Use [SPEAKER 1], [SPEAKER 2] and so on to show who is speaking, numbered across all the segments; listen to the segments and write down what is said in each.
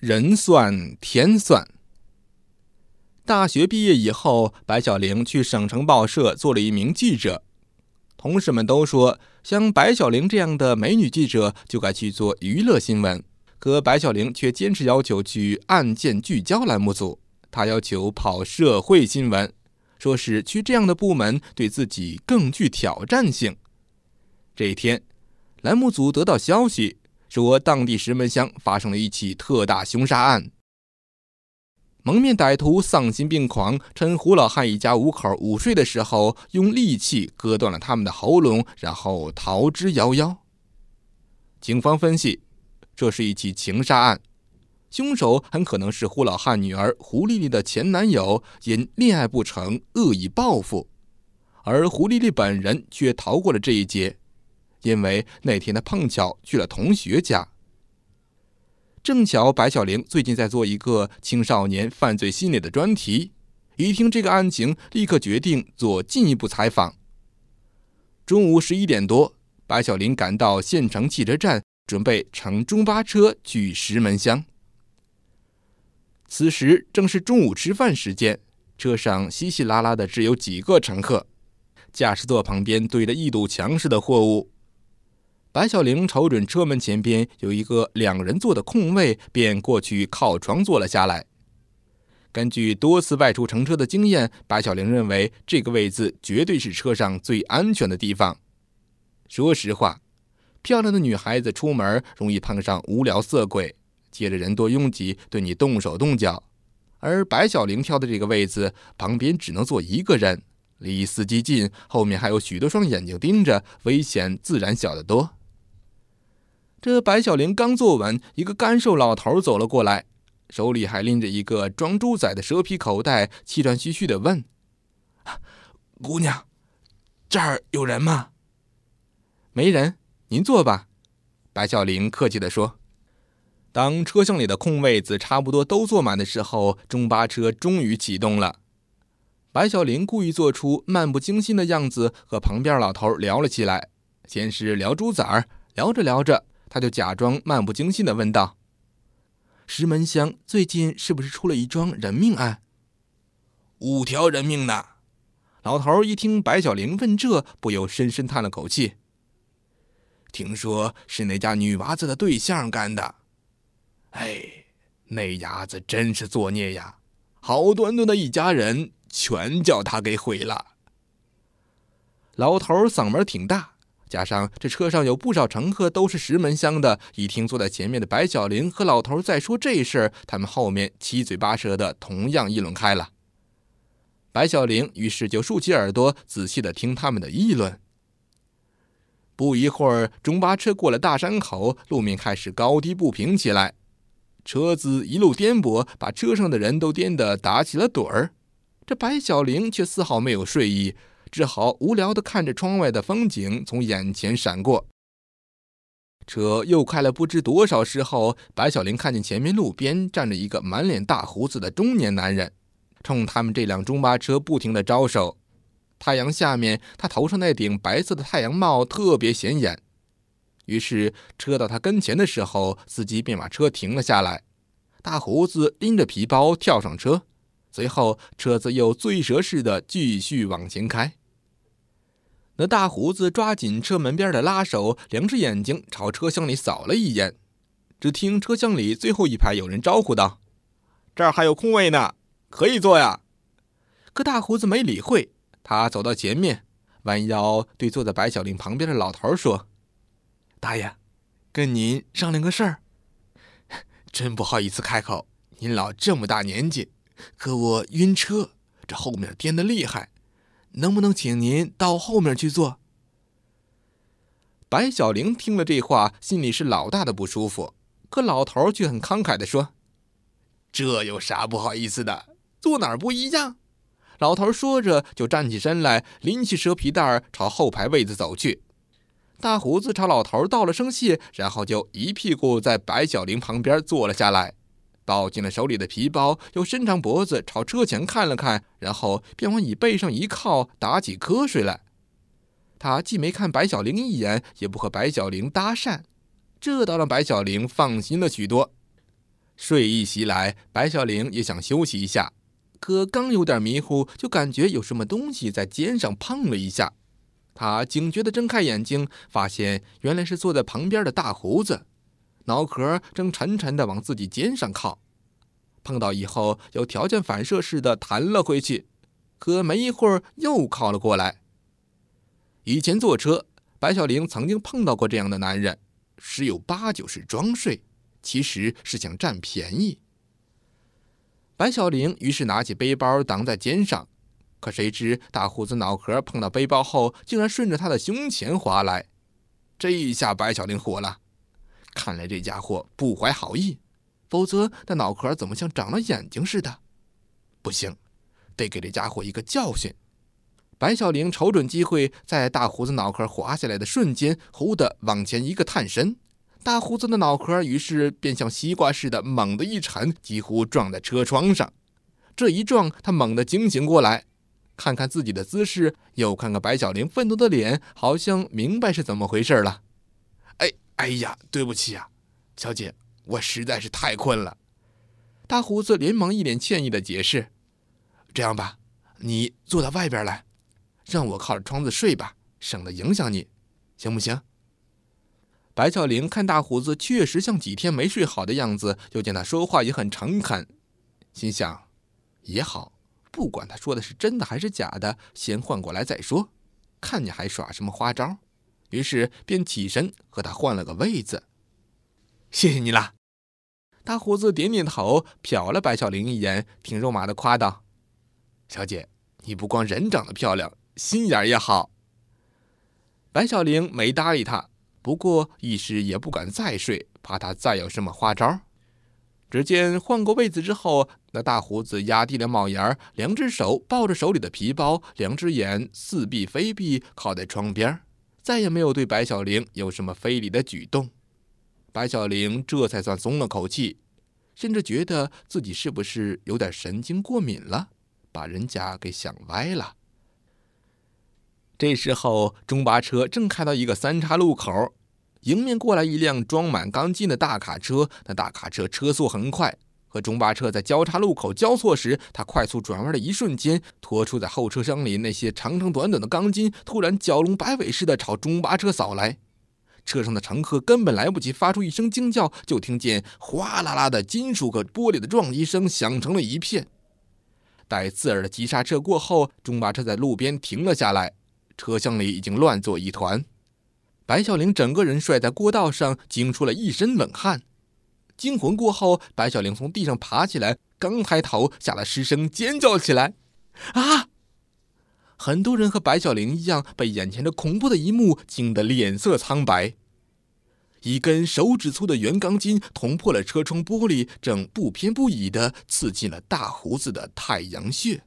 [SPEAKER 1] 人算天算。大学毕业以后，白小玲去省城报社做了一名记者。同事们都说，像白小玲这样的美女记者就该去做娱乐新闻，可白小玲却坚持要求去案件聚焦栏目组，她要求跑社会新闻，说是去这样的部门对自己更具挑战性。这一天，栏目组得到消息，说当地石门乡发生了一起特大凶杀案。蒙面歹徒丧心病狂，趁胡老汉一家五口午睡的时候，用利器割断了他们的喉咙，然后逃之夭夭。警方分析，这是一起情杀案，凶手很可能是胡老汉女儿胡丽丽的前男友，因恋爱不成恶意报复，而胡丽丽本人却逃过了这一劫，因为那天她碰巧去了同学家。正巧白小玲最近在做一个青少年犯罪心理的专题，一听这个案情，立刻决定做进一步采访。中午11点多，白小玲赶到县城汽车站，准备乘中巴车去石门乡。此时正是中午吃饭时间，车上稀稀拉拉的只有几个乘客，驾驶座旁边堆着一堵墙似的货物。白小玲瞅准车门前边有一个2人座的空位，便过去靠窗坐了下来。根据多次外出乘车的经验，白小玲认为这个位子绝对是车上最安全的地方。说实话，漂亮的女孩子出门容易碰上无聊色鬼，接着人多拥挤，对你动手动脚。而白小玲挑的这个位子，旁边只能坐1个人，离司机近，后面还有许多双眼睛盯着，危险自然小得多。这白小玲刚坐稳，一个干瘦老头走了过来，手里还拎着一个装猪仔的蛇皮口袋，气喘吁吁地问：“姑娘，这儿有人吗？”“没人，您坐吧。”白小玲客气地说。当车厢里的空位子差不多都坐满的时候，中巴车终于启动了。白小玲故意做出漫不经心的样子，和旁边老头聊了起来。先是聊猪崽儿，聊着聊着，他就假装漫不经心地问道：“石门乡最近是不是出了一桩人命案？”“5条人命呢。”老头一听白小玲问这，不由深深叹了口气。“听说是那家女娃子的对象干的。哎，那伢子真是作孽呀，好端端的一家人全叫他给毁了。”老头嗓门挺大，加上这车上有不少乘客都是石门乡的，一听坐在前面的白小玲和老头在说这事儿，他们后面七嘴八舌的同样议论开了。白小玲于是就竖起耳朵，仔细的听他们的议论。不一会儿，中巴车过了大山口，路面开始高低不平起来，车子一路颠簸，把车上的人都颠得打起了盹儿。这白小玲却丝毫没有睡意，只好无聊地看着窗外的风景从眼前闪过。车又开了不知多少时后，白小玲看见前面路边站着一个满脸大胡子的中年男人，冲他们这辆中巴车不停地招手。太阳下面，他头上那顶白色的太阳帽特别显眼。于是车到他跟前的时候，司机便把车停了下来。大胡子拎着皮包跳上车，随后车子又醉蛇似的继续往前开。那大胡子抓紧车门边的拉手，2只眼睛朝车厢里扫了一眼。只听车厢里最后一排有人招呼道：“这儿还有空位呢，可以坐呀。”可大胡子没理会，他走到前面，弯腰对坐在白小玲旁边的老头说：“大爷，跟您商量个事儿。真不好意思开口，您老这么大年纪，可我晕车，这后面颠得厉害，能不能请您到后面去坐？”白小玲听了这话，心里是老大的不舒服，可老头却很慷慨地说：“这有啥不好意思的，坐哪儿不一样？”老头说着就站起身来，拎起蛇皮袋朝后排位子走去。大胡子朝老头道了声谢，然后就一屁股在白小玲旁边坐了下来，抱紧了手里的皮包，又伸长脖子朝车前看了看，然后便往椅背上一靠，打起瞌睡来。他既没看白小玲一眼，也不和白小玲搭讪，这倒让白小玲放心了许多。 睡意袭来，白小玲也想休息一下，可刚有点迷糊，就感觉有什么东西在肩上碰了一下。他警觉地睁开眼睛，发现原来是坐在旁边的大胡子，脑壳正沉沉地往自己肩上靠。碰到以后，有条件反射似的弹了回去，可没一会儿又靠了过来。以前坐车，白小玲曾经碰到过这样的男人，十有八九是装睡，其实是想占便宜。白小玲于是拿起背包挡在肩上，可谁知大胡子脑壳碰到背包后，竟然顺着他的胸前滑来。这一下白小玲火了，看来这家伙不怀好意，否则那脑壳怎么像长了眼睛似的？不行，得给这家伙一个教训。白小玲瞅准机会，在大胡子脑壳滑下来的瞬间，忽地往前一个探身，大胡子的脑壳于是便像西瓜似的猛地一沉，几乎撞在车窗上。这一撞，他猛地惊醒过来，看看自己的姿势，又看看白小玲愤怒的脸，好像明白是怎么回事了。哎呀，对不起啊，小姐，我实在是太困了。大胡子连忙一脸歉意的解释。这样吧，你坐到外边来，让我靠着窗子睡吧，省得影响你，行不行？白小玲看大胡子确实像几天没睡好的样子，又见他说话也很诚恳，心想也好，不管他说的是真的还是假的，先换过来再说，看你还耍什么花招。于是便起身和他换了个位子。谢谢你啦。大胡子点点头，瞟了白小玲一眼，挺肉麻的夸道：小姐，你不光人长得漂亮，心眼也好。白小玲没搭理他，不过一时也不敢再睡，怕他再有什么花招。只见换过位子之后，那大胡子压低了帽檐，两只手抱着手里的皮包，两只眼似闭非闭，靠在窗边，再也没有对白小玲有什么非礼的举动。白小玲这才算松了口气，甚至觉得自己是不是有点神经过敏了，把人家给想歪了。这时候中巴车正开到一个三岔路口，迎面过来一辆装满钢筋的大卡车，那大卡车车速很快，和中巴车在交叉路口交错时，它快速转弯的一瞬间，拖出在后车厢里那些长长短短的钢筋突然蛟龙摆尾似的朝中巴车扫来。车上的乘客根本来不及发出一声惊叫，就听见哗啦啦的金属和玻璃的撞击声响成了一片。待刺耳的急刹车过后，中巴车在路边停了下来，车厢里已经乱作一团。白小玲整个人摔在过道上，惊出了一身冷汗。惊魂过后，白小玲从地上爬起来，刚抬头，吓得失声尖叫起来。啊！很多人和白小玲一样，被眼前的恐怖的一幕惊得脸色苍白。一根手指粗的圆钢筋捅破了车窗玻璃，正不偏不倚地刺进了大胡子的太阳穴。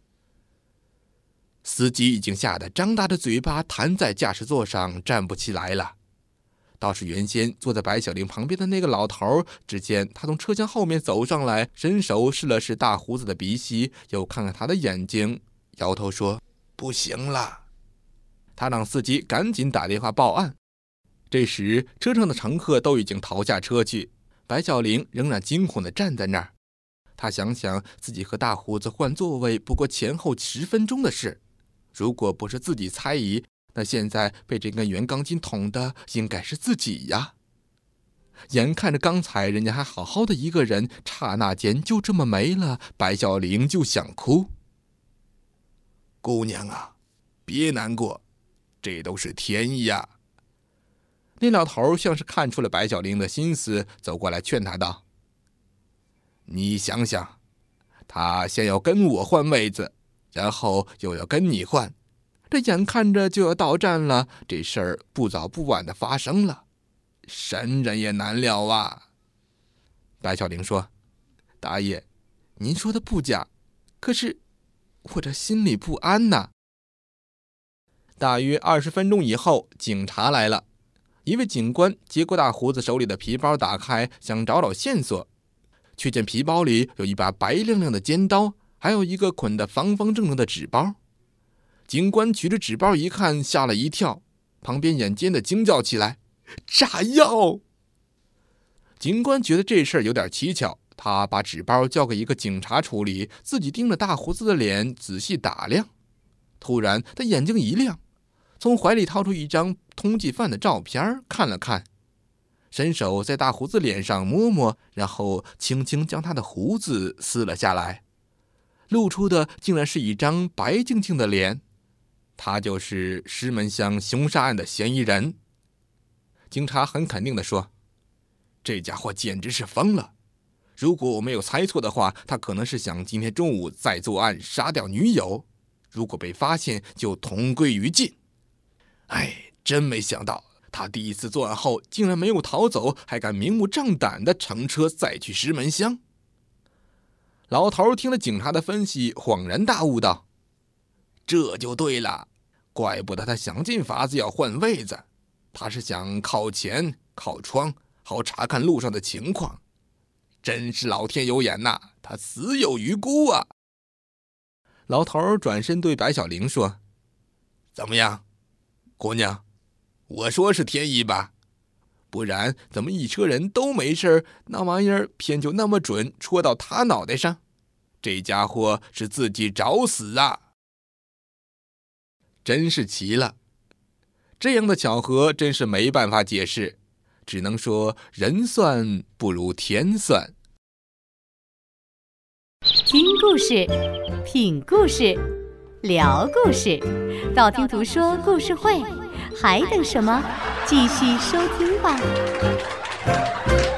[SPEAKER 1] 司机已经吓得张大的嘴巴弹在驾驶座上，站不起来了。倒是原先坐在白小玲旁边的那个老头，只见他从车厢后面走上来，伸手试了试大胡子的鼻息，又看看他的眼睛，摇头说不行了。他让司机赶紧打电话报案。这时车上的乘客都已经逃下车去，白小玲仍然惊恐地站在那儿。他想想自己和大胡子换座位不过前后10分钟的事，如果不是自己猜疑，那现在被这根圆钢筋捅的应该是自己呀。眼看着刚才人家还好好的一个人，刹那间就这么没了，白小玲就想哭。姑娘啊，别难过，这都是天意呀。那老头像是看出了白小玲的心思，走过来劝她道：你想想，他先要跟我换位子，然后又要跟你换，这眼看着就要到站了，这事儿不早不晚的发生了，神人也难料啊。白小玲说：大爷，您说的不假，可是我这心里不安呐。大约20分钟以后，警察来了。一位警官接过大胡子手里的皮包，打开想找找线索，却见皮包里有一把白亮亮的尖刀，还有一个捆得方方正正的纸包。警官取着纸包一看，吓了一跳，旁边眼尖的惊叫起来：炸药！ 警官觉得这事儿有点蹊跷，他把纸包交给一个警察处理，自己盯着大胡子的脸仔细打量。突然他眼睛一亮，从怀里掏出一张通缉犯的照片看了看，伸手在大胡子脸上摸摸，然后轻轻将他的胡子撕了下来，露出的竟然是一张白净净的脸。他就是石门乡凶杀案的嫌疑人。警察很肯定地说，这家伙简直是疯了，如果我没有猜错的话，他可能是想今天中午再作案杀掉女友，如果被发现就同归于尽。真没想到他第一次作案后竟然没有逃走，还敢明目张胆地乘车再去石门乡。老头听了警察的分析，恍然大悟道，这就对了，怪不得他想尽法子要换位子，他是想靠前靠窗，好查看路上的情况。真是老天有眼呐，他死有余辜啊。老头转身对白小玲说，怎么样，姑娘，我说是天意吧？不然怎么一车人都没事，那玩意儿偏就那么准戳到他脑袋上？这家伙是自己找死啊！真是奇了，这样的巧合真是没办法解释，只能说人算不如天算。
[SPEAKER 2] 听故事，品故事，聊故事，道听途说故事会，还等什么？继续收听吧。